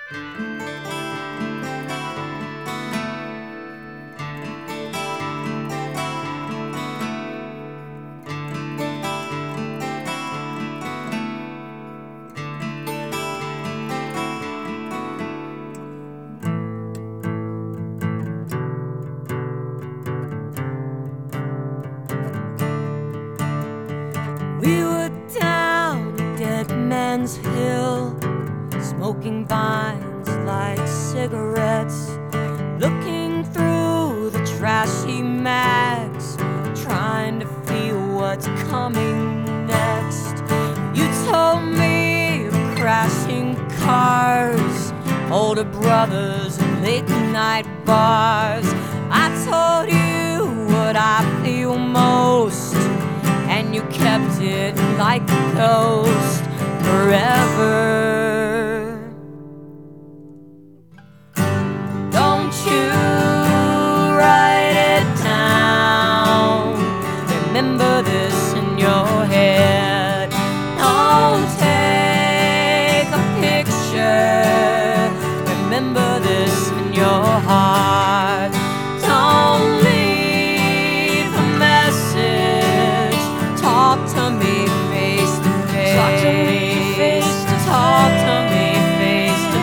We were down a dead man's hill, smoking vines like cigarettes, looking through the trashy mags, trying to feel what's coming next. You told me of crashing cars, older brothers and late night bars. I told you what I feel most, and you kept it like a ghost forever. Don't you write it down, remember this in your head. Don't take a picture, remember this in your heart. Don't leave a message, talk to me face to face. Talk to me face to face. Talk to me face to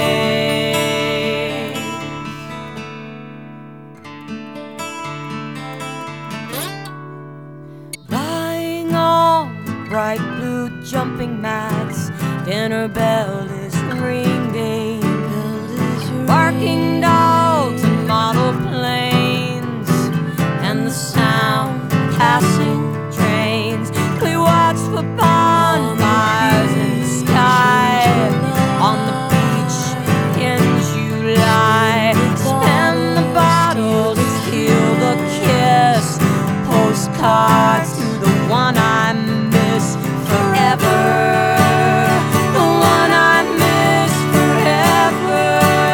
face. Lying on bright blue jumping mats, dinner bell is ringing. Barking dogs and model planes, and the sound of passing trains. We watched for bonfires in the sky, on the beach in July. Spend the bottles, steal the kiss, postcards to the one I miss forever. The one I miss forever.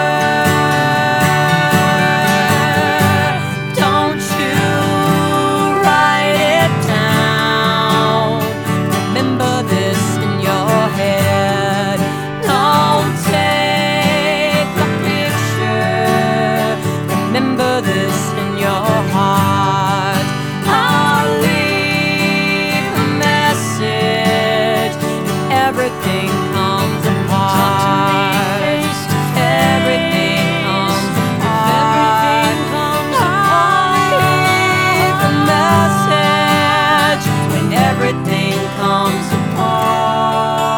Don't you write it down, remember this in your head. Don't take a picture, remember this in your heart. I'll leave a message if everything comes apart. Everything comes apart. I'll leave a message when everything comes apart.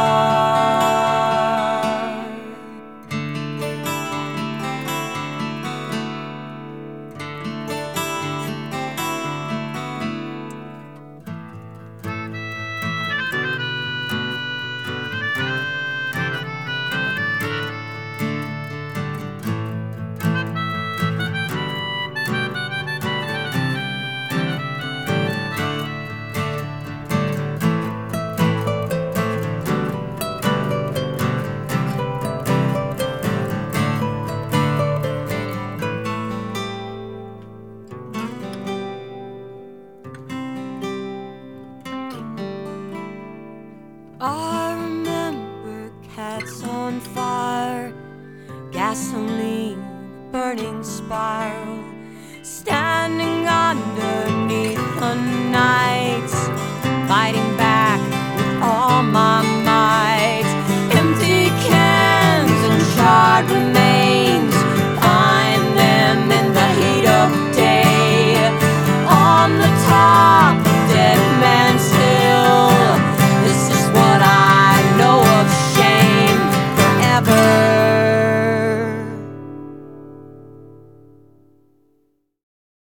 I remember cats on fire, gasoline, burning spiral.